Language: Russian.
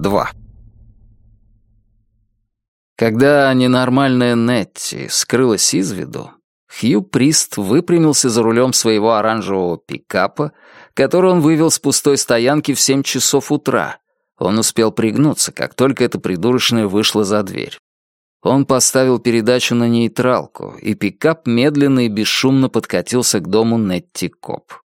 2. Когда ненормальная Нетти скрылась из виду, Хью Прист выпрямился за рулем своего оранжевого пикапа, который он вывел с пустой стоянки в 7 часов утра. Он успел пригнуться, как только эта придурочная вышла за дверь. Он поставил передачу на нейтралку, и пикап медленно и бесшумно подкатился к дому Нетти Коп.